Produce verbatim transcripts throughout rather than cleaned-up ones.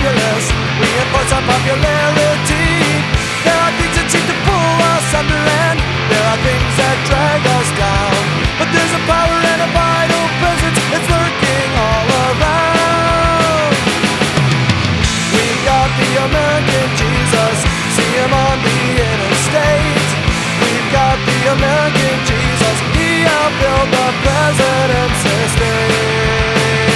populace, we enforce our popularity. There are things that seem to pull us under, and there are things that drag us down. But there's a power and a vital presence that's lurking all around. We've got the American Jesus, see him on the interstate. We've got the American Jesus, he outbuilt the president's estate.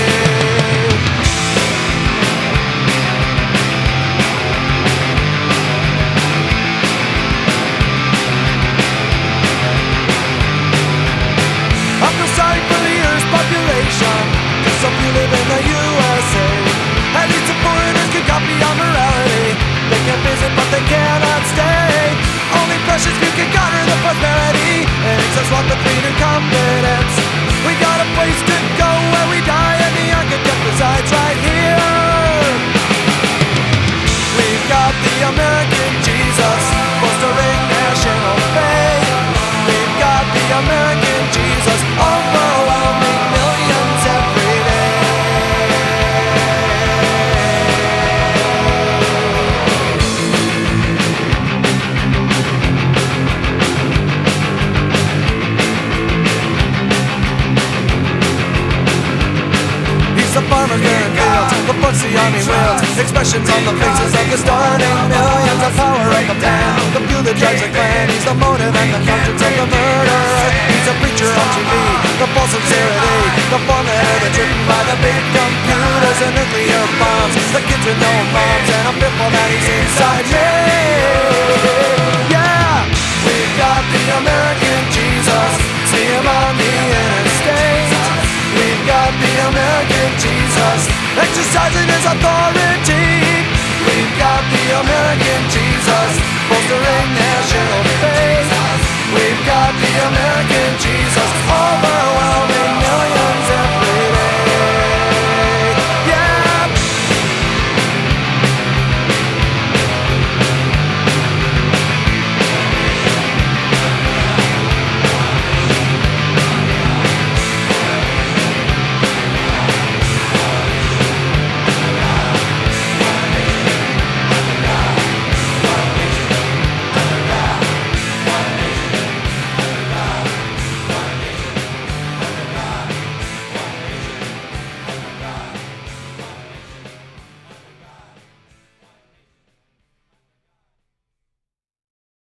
Sorry for the Earth's population, cause some you live in the U S A. At least the foreigners can copy our morality. They can visit but they cannot stay. Only precious few can garner the prosperity, and it's us want the freedom confidence. We got a place to go where we die, and the architect resides right here. We've got the American Jesus, fostering national faith. We've got the American Jesus, overwhelming millions every day. He's a farmer clearing fields, the books the army wields, expressions on the faces of the starting millions. The power of the man, the fuel that drives the clan. He's the motive and the conscience of the murderer. He's a preacher on T V, the false sincerity, the formula that's written by the big computers and nuclear bombs. The kids with no moms, and I'm fearful that he's inside me. Yeah, we've got the American Jesus, see him on the interstate. We've got the American Jesus, exercising his authority. We've got the American Jesus, bolstering national faith. We've got the American